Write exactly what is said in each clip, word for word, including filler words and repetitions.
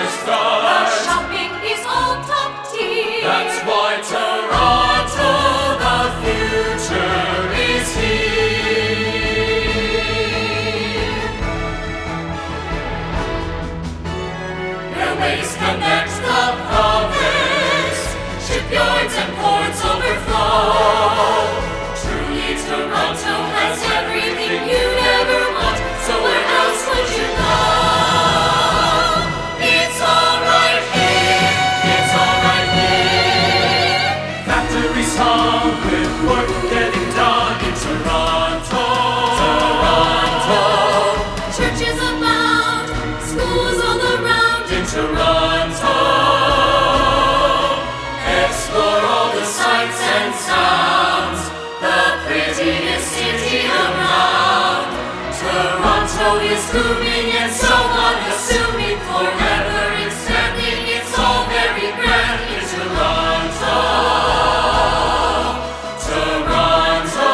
is done. The shopping is all top tier. That's why Toronto, the future is here. Railways connect the province, shipyards and ports overflow. Truly, Toronto has everything you'd ever want, so where else would you go? It's all right here, it's all right here. Factories hum with work getting done in Toronto. Toronto. Churches abound, schools all around In Toronto. Explore all the sights and sounds, the prettiest city around. Toronto is booming and so unassuming, forever expanding. It's all very grand in Toronto. Toronto,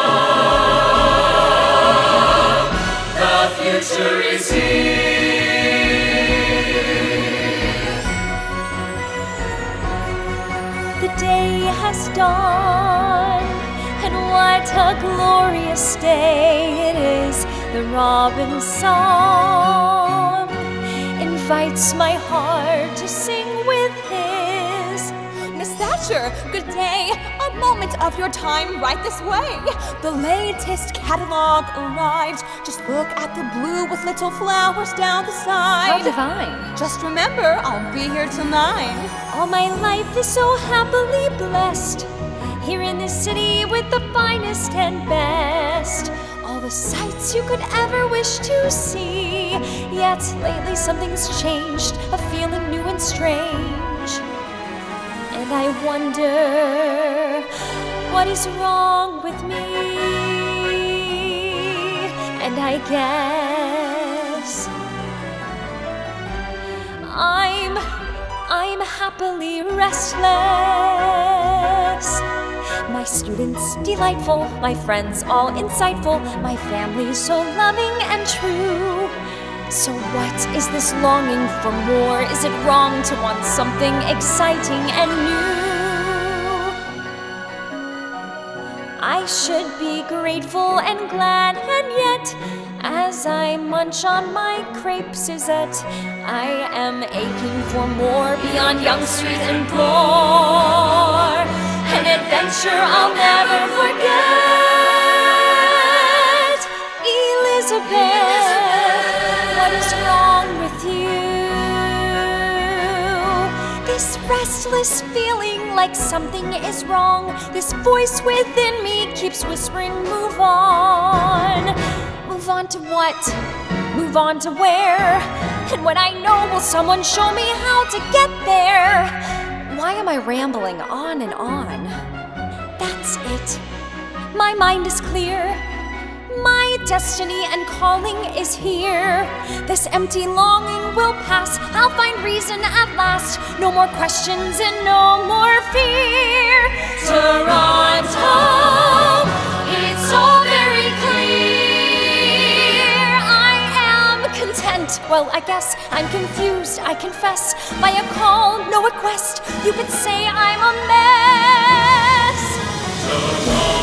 the future is here. The day has dawned, and what a glorious day it is. The robin's song invites my heart to sing with his. Miss Thatcher, good day. A moment of your time right this way. The latest catalog arrived. Just look at the blue with little flowers down the side. How divine. Just remember, I'll be here till nine. All my life is so happily blessed, here in this city with the finest and best. All the sights you could ever wish to see. Yet lately something's changed, a feeling new and strange. And I wonder, what is wrong with me? And I guess I'm, I'm happily restless. My students delightful, my friends all insightful, my family so loving and true. So what is this longing for more? Is it wrong to want something exciting and new? I should be grateful and glad, and yet as I munch on my crepe Suzette, I am aching for more beyond Yonge Street and Bloor. An adventure I'll never forget. Elizabeth, what is wrong with you? This restless feeling like something is wrong. This voice within me keeps whispering, move on. Move on to what? Move on to where? And when I know, will someone show me how to get there? Why am I rambling on and on? That's it. My mind is clear. My destiny and calling is here. This empty longing will pass. I'll find reason at last. No more questions and no more fear. Toronto, it's all very clear. I am content. Well, I guess I'm confused, I confess. By a call, no request, you could say I'm a mess. Toronto.